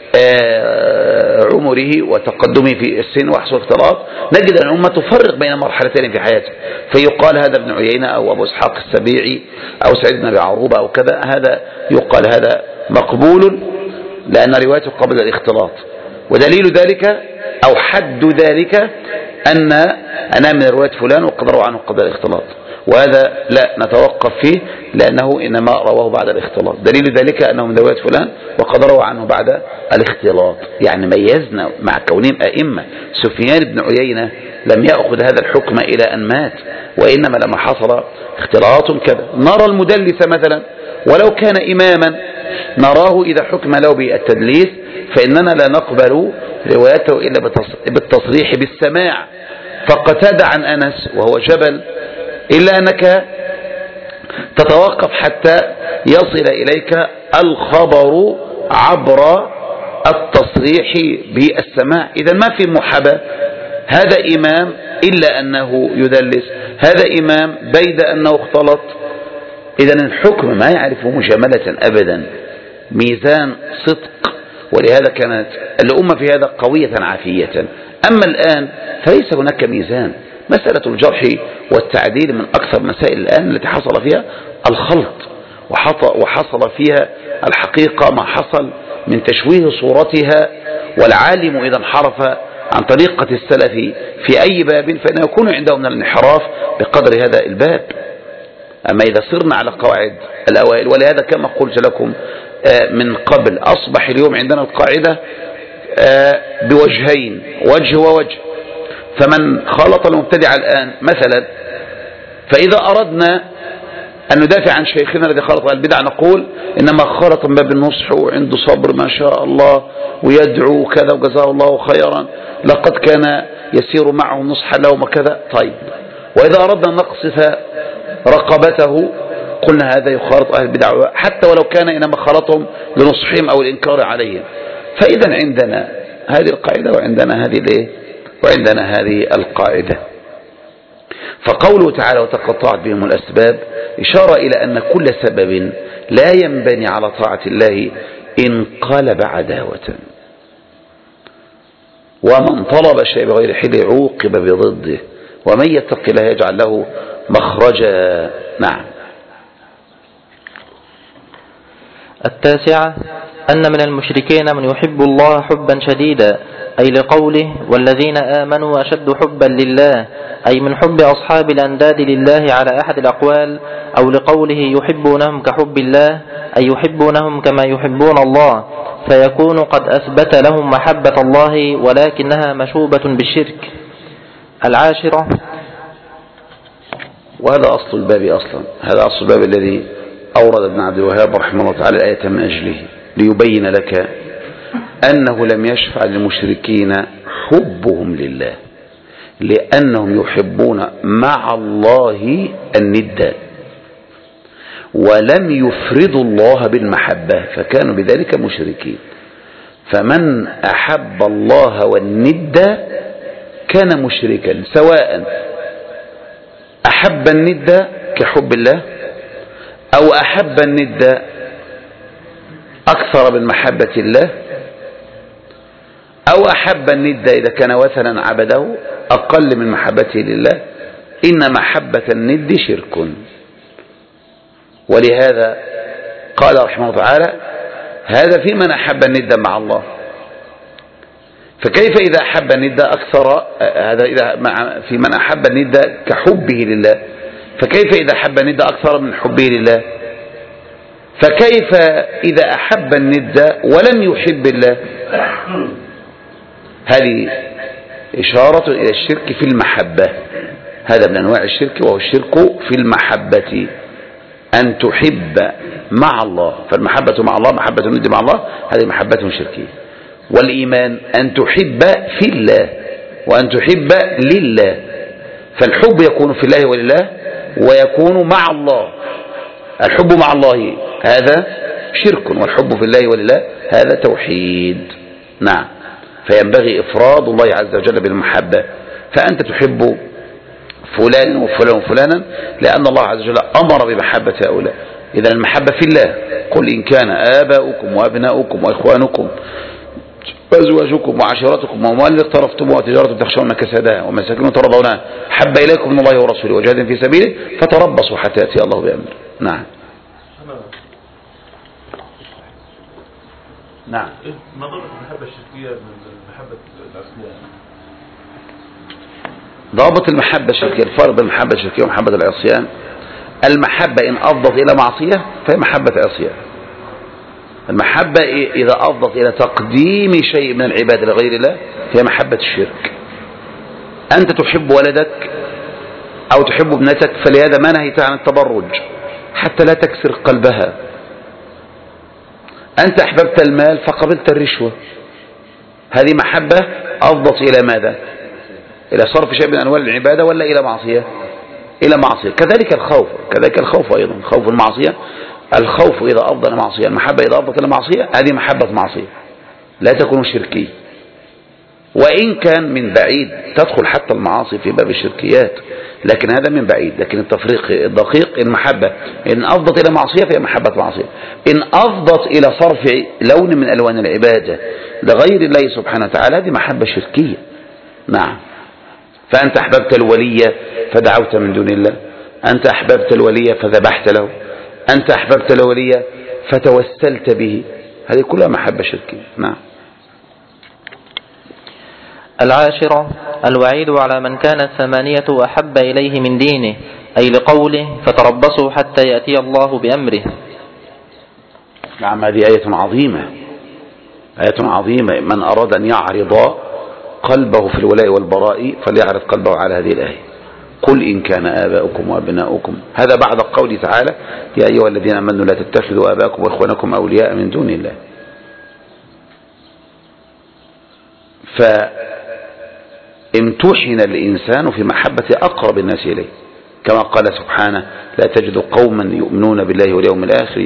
عمره وتقدمه في السن وحصل اختلاط، نجد أن الأمة تفرق بين مرحلتين في حياته، فيقال هذا ابن عيينة أو أبو إسحاق السبيعي أو سعيد بن أبي عروبة أو كذا، هذا يقال هذا مقبول لأن روايته قبل الاختلاط. ودليل ذلك أو حد ذلك أن أنا من رواية فلان وقد روى عنه قبل الاختلاط، وهذا لا نتوقف فيه لأنه إنما رواه بعد الاختلاط. دليل ذلك أنه من رواية فلان وقد روى عنه بعد الاختلاط، يعني ميزنا مع كونهم أئمة. سفيان بن عيينة لم يأخذ هذا الحكم إلى أن مات، وإنما لما حصل اختلاط كذا. نرى المدلس مثلا ولو كان إماما نراه إذا حكم له بالتدليس فإننا لا نقبل روايته إلا بالتصريح بالسماع. فقتاد عن أنس وهو جبل إلا أنك تتوقف حتى يصل إليك الخبر عبر التصريح بالسماع. إذا ما في محاباة، هذا إمام إلا أنه يدلس، هذا إمام بيد أنه اختلط. إذا الحكم ما يعرفه مجاملة أبدا، ميزان صدق، ولهذا كانت الأمة في هذا قوية عافية. أما الآن فليس هناك ميزان، مسألة الجرح والتعديل من أكثر مسائل الآن التي حصل فيها الخلط، وحصل فيها الحقيقة ما حصل من تشويه صورتها، والعالم إذا انحرف عن طريقة السلف في أي باب فإنه يكون عنده من الانحراف بقدر هذا الباب. أما إذا صرنا على قواعد الأوائل، ولهذا كما قلت لكم من قبل أصبح اليوم عندنا القاعدة بوجهين، وجه ووجه. فمن خالط المبتدع الآن مثلا، فإذا أردنا أن ندافع عن شيخنا الذي خالط البدع نقول إنما خالط من باب النصح وعنده صبر ما شاء الله ويدعو كذا وجزاه الله خيرا، لقد كان يسير معه نصحا لهم وكذا. طيب، وإذا أردنا أن نقصف رقبته قلنا هذا يخالط أهل البدع حتى ولو كان إنما خالطهم لنصحهم أو الإنكار عليهم. فإذا عندنا هذه القاعدة وعندنا هذه الإيه؟ وعندنا هذه القاعدة. فقوله تعالى وتقطعت بهم الأسباب إشارة إلى أن كل سبب لا ينبني على طاعة الله انقلب عداوة، ومن طلب شيء بغير حل عوقب بضده، ومن يتق الله يجعل له مخرجا. نعم. التاسعة أن من المشركين من يحب الله حبا شديدا، أي لقوله والذين آمنوا أشد حبا لله، أي من حب أصحاب الأنداد لله على أحد الأقوال، أو لقوله يحبونهم كحب الله، أي يحبونهم كما يحبون الله، فيكون قد أثبت لهم محبة الله ولكنها مشوبة بالشرك. العاشرة، وهذا أصل الباب أصلا، هذا أصل الباب الذي أورد ابن عبد الوهاب رحمه الله تعالى الآية من أجله ليبين لك أنه لم يشفع للمشركين حبهم لله، لأنهم يحبون مع الله الند، ولم يفردوا الله بالمحبة فكانوا بذلك مشركين. فمن أحب الله والند كان مشركا، سواء أحب الند كحب الله أو أحب الند أكثر من محبة الله، أو أحب الند إذا كان وثنا عبده أقل من محبته لله. إن محبة الند شرك. ولهذا قال رحمه الله تعالى هذا في من أحب الند مع الله. فكيف إذا أحب الند أكثر، هذا إذا في من أحب الند كحبه لله، فكيف إذا أحب الند أكثر من حبه لله؟ فكيف إذا أحب الند ولم يحب الله؟ هذه إشارة إلى الشرك في المحبة، هذا من أنواع الشرك، وهو الشرك في المحبة، أن تحب مع الله. فالمحبة مع الله، محبة الند مع الله، هذه محبة شركية. والإيمان أن تحب في الله وأن تحب لله، فالحب يكون في الله ولله ويكون مع الله. الحب مع الله هذا شرك، والحب في الله ولله هذا توحيد. نعم. فينبغي إفراد الله عز وجل بالمحبة. فأنت تحب فلان وفلان وفلانا لأن الله عز وجل أمر بمحبة هؤلاء. إذا المحبة في الله، قل إن كان آباؤكم وأبناؤكم وإخوانكم وأزواجكم وعشيرتكم وأموال اقترفتموها وتجارة تخشون كسادها ومساكن ترضونها حب إليكم من الله ورسوله وجهاد في سبيله فتربصوا حتى يأتي الله بأمره. نعم. نعم. ما ضابط المحبة الشركية من المحبة العصيان؟ ضابط المحبة الشركية، الفرق بين المحبة الشركية ومحبة العصيان، المحبة إن أفضت إلى معصية فهي محبة عصيان. المحبة إذا أفضت إلى تقديم شيء من العبادة لغير الله هي محبة الشرك. أنت تحب ولدك أو تحب ابنتك، فلهذا ما نهيت عن التبرج حتى لا تكسر قلبها. أنت أحببت المال فقبلت الرشوة، هذه محبة أفضت إلى ماذا؟ إلى صرف شيء من أنواع العبادة ولا إلى معصية؟ إلى معصية. كذلك الخوف، كذلك الخوف أيضا، خوف المعصية. الخوف إذا أفضى إلى معصية، المحبة إذا أفضت إلى معصية، هذه محبة معصية لا تكون شركية، وإن كان من بعيد تدخل حتى المعاصي في باب الشركيات، لكن هذا من بعيد. لكن التفريق الدقيق، المحبة إن أفضت إلى معصية فهي محبة معصية، إن أفضت إلى صرف لون من ألوان العبادة لغير الله سبحانه وتعالى هذه محبة شركية. نعم. فأنت أحببت الولي فدعوت من دون الله، أنت أحببت الولي فذبحت له، أنت أحببت الولي فتوسلت به، هذه كلها محبة شركية. نعم. العاشرة الوعيد على من كانت ثمانية أحب إليه من دينه، أي لقوله فتربصوا حتى يأتي الله بأمره. نعم، هذه آية عظيمة، آية عظيمة. من أراد أن يعرض قلبه في الولاء والبراء فليعرض قلبه على هذه الآية. قل إن كان آباؤكم وأبناؤكم، هذا بعد قوله تعالى يا أيها الذين آمنوا لا تتخذوا آباءكم وإخوانكم أولياء من دون الله. فامتحن الإنسان في محبة أقرب الناس إليه، كما قال سبحانه لا تجد قوما يؤمنون بالله واليوم الآخر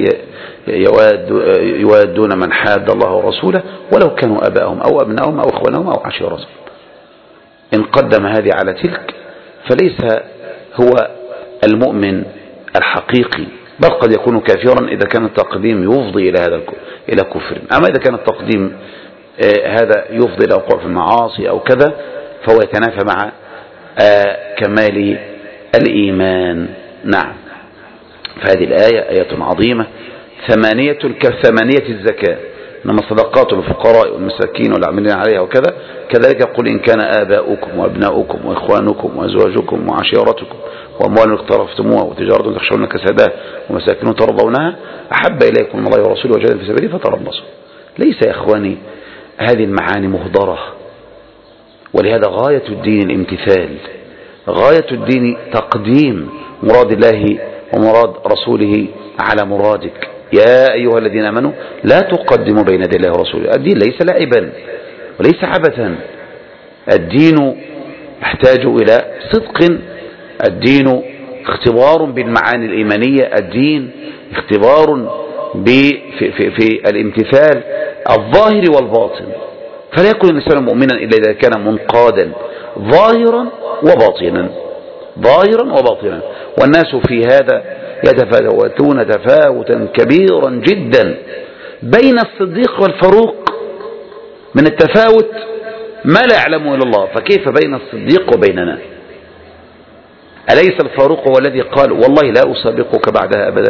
يوادون من حاد الله ورسوله ولو كانوا آباءهم أو أبنائهم أو إخوانهم أو عشيرتهم. إن قدم هذه على تلك فليس هو المؤمن الحقيقي، بل قد يكون كافرا إذا كان التقديم يفضي إلى هذا إلى كفر. أما إذا كان التقديم هذا يفضي إلى وقوع في المعاصي أو كذا فهو يتنافى مع كمال الإيمان. نعم. فهذه الآية آية عظيمة. ثمانية كثمانية الزكاة، إنما الصدقات للفقراء والمساكين والعاملين عليها وكذا. كذلك يقول إن كان آباؤكم وأبناؤكم وإخوانكم وأزواجكم وعشيرتكم وأموال اقترفتموها وتجارة تخشون كسادها ومساكن ترضونها أحب إليكم الله ورسوله وجهاد في سبيله فتربصوا. ليس يا إخواني هذه المعاني مهدرة، ولهذا غاية الدين الامتثال، غاية الدين تقديم مراد الله ومراد رسوله على مرادك. يا أيها الذين آمنوا لا تقدموا بين يدي الله ورسوله. الدين ليس لعبا وليس عبثا، الدين يحتاج إلى صدق، الدين اختبار بالمعاني الإيمانية، الدين اختبار في, في, في الامتثال الظاهر والباطن. فلا يكون الإنسان مؤمنا إلا إذا كان منقادا ظاهرا وباطنا، ظاهرا وباطنا. والناس في هذا يتفاوتون تفاوتا كبيرا جدا بين الصديق والفاروق، من التفاوت ما لا يعلمه إلا الله، فكيف بين الصديق وبيننا؟ أليس الفاروق هو الذي قال والله لا أسابقك بعدها أبدا؟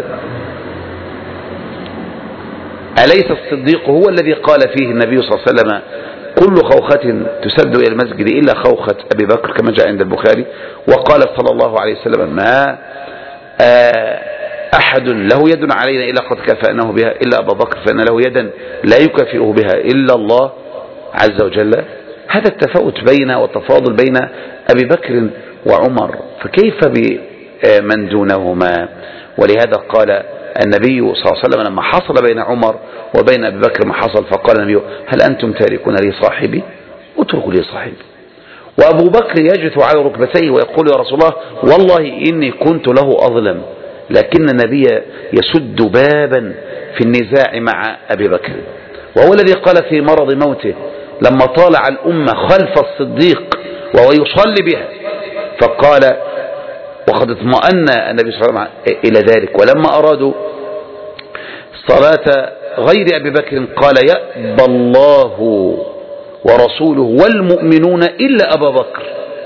أليس الصديق هو الذي قال فيه النبي صلى الله عليه وسلم كل خوخة تسد إلى المسجد إلا خوخة أبي بكر كما جاء عند البخاري؟ وقال صلى الله عليه وسلم ما أحد له يد علينا إلا قد كافأناه بها إلا أبا بكر فإن له يدا لا يكافئه بها إلا الله عز وجل. هذا التفاوت بين والتفاضل بين أبي بكر وعمر، فكيف بمن دونهما؟ ولهذا قال النبي صلى الله عليه وسلم لما حصل بين عمر وبين أبي بكر ما حصل فقال النبي هل أنتم تاركون لي صاحبي؟ اتركوا لي صاحبي. وأبو بكر يجث على ركبتيه ويقول يا رسول الله والله إني كنت له أظلم، لكن النبي يسد بابا في النزاع مع أبي بكر، وهو الذي قال في مرض موته لما طالع الأمة خلف الصديق وهو يصلي بها فقال وقد اطمأن النبي صلى الله عليه وسلم إلى ذلك، ولما أرادوا صلاة غير أبي بكر قال يأبى الله ورسوله والمؤمنون إلا أبا بكر،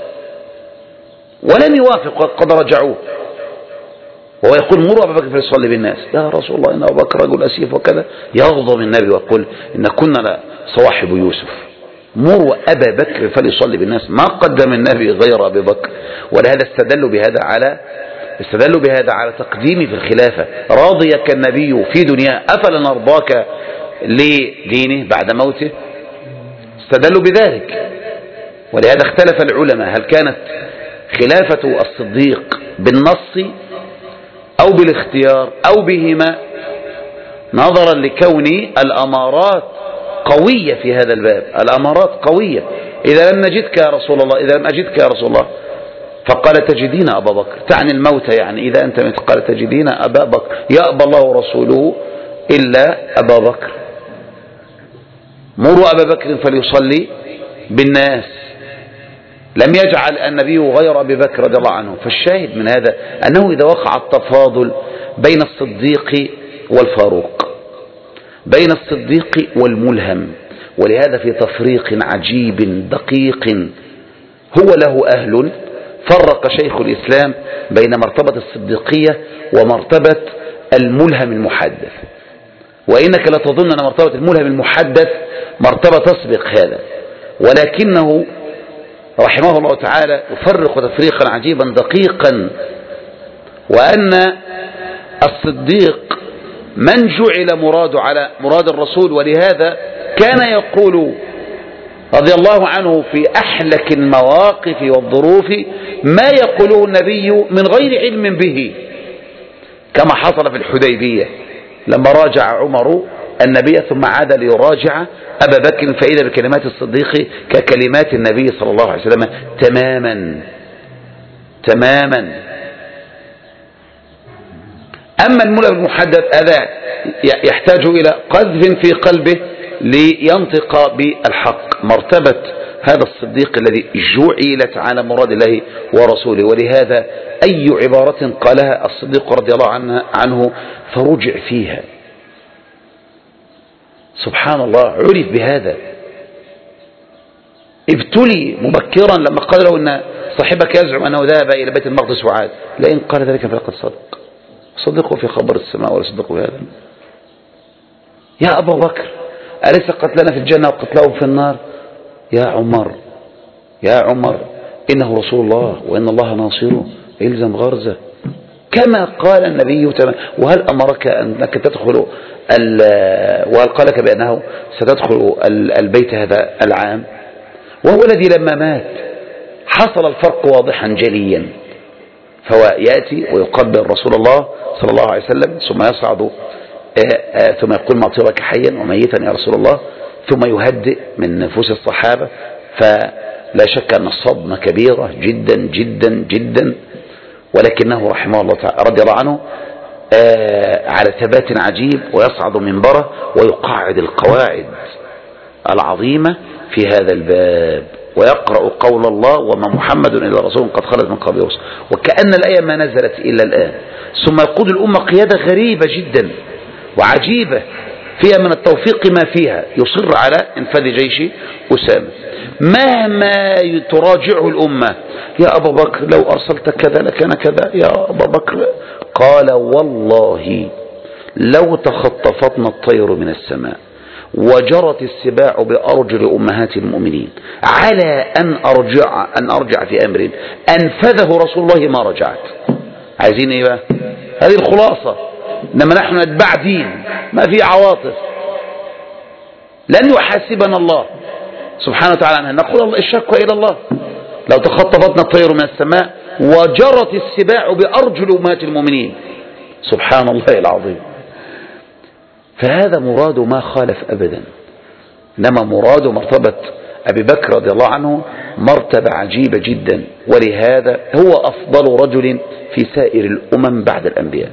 ولم يوافق قد رجعوه، وهو يقول مروا أبا بكر فليصلي بالناس. يا رسول الله إن أبا بكر رجل أسيف وكذا، يغضب النبي ويقول إن كنا صواحب يوسف، مروا أبا بكر فليصلي بالناس، ما قدم النبي غير أبي بكر. ولهذا استدلوا بهذا على استدلوا بهذا على تقديمه في الخلافة. راضيك النبي في دنياه أفلا نرضاك لدينه بعد موته؟ استدلوا بذلك. ولهذا اختلف العلماء هل كانت خلافة الصديق بالنص أو بالاختيار أو بهما، نظرا لكون الأمارات قوية في هذا الباب. الأمارات قوية. إذا لم نجدك يا رسول الله إذا لم أجدك يا رسول الله فقال تجدين أبا بكر، تعني الموت، يعني إذا أنت مت قال تجدين أبا بكر، يأبى الله ورسوله إلا أبا بكر. مروا أبا بكر فليصلي بالناس، لم يجعل النبي غير أبي بكر رضي الله عنه. فالشاهد من هذا أنه إذا وقع التفاضل بين الصديق والفاروق، بين الصديق والملهم، ولهذا في تفريق عجيب دقيق هو له أهل. فرق شيخ الإسلام بين مرتبة الصديقية ومرتبة الملهم المحدث، وإنك لا تظن أن مرتبة الملهم المحدث مرتبة تسبق هذا، ولكنه رحمه الله تعالى يفرق تفريقا عجيبا دقيقا، وأن الصديق من جعل مراد على مراد الرسول، ولهذا كان يقول رضي الله عنه في أحلك المواقف والظروف ما يقوله النبي من غير علم به، كما حصل في الحديبية لما راجع عمر النبي ثم عاد ليراجع أبا بكر فإذا بكلمات الصديق ككلمات النبي صلى الله عليه وسلم تماما تماما. أما الملهم المحدث هذا يحتاج إلى قذف في قلبه لينطق بالحق. مرتبة هذا الصديق الذي جعلت على مراد الله ورسوله، ولهذا أي عبارة قالها الصديق رضي الله عنه, عنه فرجع فيها. سبحان الله، عرف بهذا، ابتلي مبكرا لما قال له إن صاحبك يزعم أنه ذهب إلى بيت المقدس وعاد، لئن قال ذلك فلقد صدق، صدقوا في خبر السماء ولا صدقوا هذا. يا أبا بكر أليس قتلنا في الجنة وقتلهم في النار؟ يا عمر يا عمر إنه رسول الله وإن الله ناصره، إلزم غرزة كما قال النبي تمام. وهل أمرك أنك تدخل وهل قال لك بأنه ستدخل البيت هذا العام؟ وهو الذي لما مات حصل الفرق واضحا جليا، فهو يأتي ويقبل رسول الله صلى الله عليه وسلم ثم يصعد آآ آآ ثم يقول ما أطيرك حيا وميتا يا رسول الله، ثم يهدئ من نفوس الصحابة. فلا شك أن الصدمة كبيرة جدا جدا جدا، ولكنه رحمه الله تعالى رضي الله عنه على ثبات عجيب، ويصعد منبره ويقعد القواعد العظيمة في هذا الباب، ويقرأ قول الله وما محمد إلا رسول قد خلت من قبله رسل، وكأن الآية ما نزلت إلا الآن. ثم يقود الأمة قيادة غريبة جدا وعجيبة فيها من التوفيق ما فيها، يصر على انفاذ جيش أسامة مهما تراجعه الأمة. يا أبا بكر لو أرسلت كذا لكان كذا، يا أبا بكر قال والله لو تخطفتنا الطير من السماء وجرت السباع بأرجل أمهات المؤمنين على أن أرجع أن أرجع في أمر أنفذه رسول الله ما رجعت. عايزين إيه بقى؟ هذه الخلاصة. إنما نحن نتبع دين ما في عواطف، لن يحاسبنا الله سبحانه وتعالى عنها، نقول الله الشكوى إلى الله. لو تخطفتنا الطير من السماء وجرت السباع بأرجل أمهات المؤمنين، سبحان الله العظيم. فهذا مراد ما خالف أبدا، إنما مراد مرتبة أبي بكر رضي الله عنه مرتبة عجيبة جدا، ولهذا هو أفضل رجل في سائر الأمم بعد الأنبياء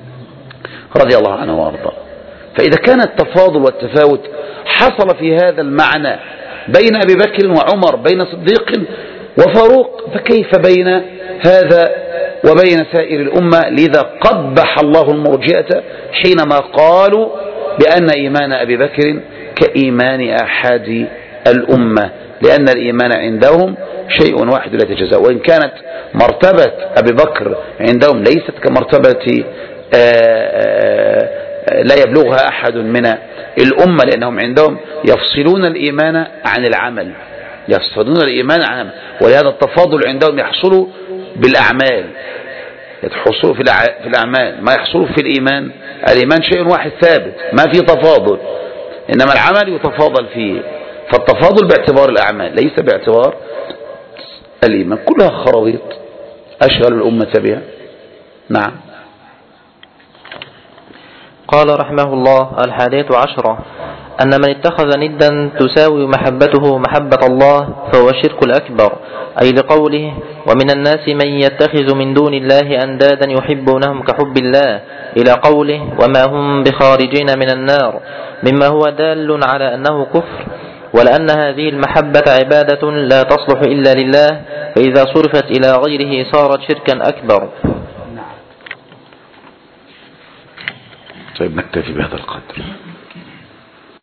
رضي الله عنه وارضاه. فإذا كان التفاضل والتفاوت حصل في هذا المعنى بين أبي بكر وعمر، بين صديق وفاروق، فكيف بين هذا وبين سائر الأمة؟ لذا قبح الله المرجئة حينما قالوا بأن إيمان أبي بكر كإيمان أحد الأمة، لأن الإيمان عندهم شيء واحد لا يتجزأ. وإن كانت مرتبة أبي بكر عندهم ليست كمرتبة لا يبلغها أحد من الأمة، لأنهم عندهم يفصلون الإيمان عن العمل، يفصلون الإيمان عن العمل، ولهذا التفاضل عندهم يحصل بالأعمال، يحصل في الأعمال ما يحصل في الإيمان. الإيمان شيء واحد ثابت ما في تفاضل، إنما العمل يتفاضل فيه، فالتفاضل باعتبار الأعمال ليس باعتبار الإيمان. كلها خراويط أشغل الأمة بها. نعم. قال رحمه الله: الحادية عشرة أن من اتخذ ندا تساوي محبته محبة الله فهو الشرك الأكبر، أي لقوله: ومن الناس من يتخذ من دون الله أندادا يحبونهم كحب الله، إلى قوله: وما هم بخارجين من النار، مما هو دال على أنه كفر، ولأن هذه المحبة عبادة لا تصلح إلا لله، فإذا صرفت إلى غيره صارت شركا أكبر. طيب نكتفي بهذا القدر.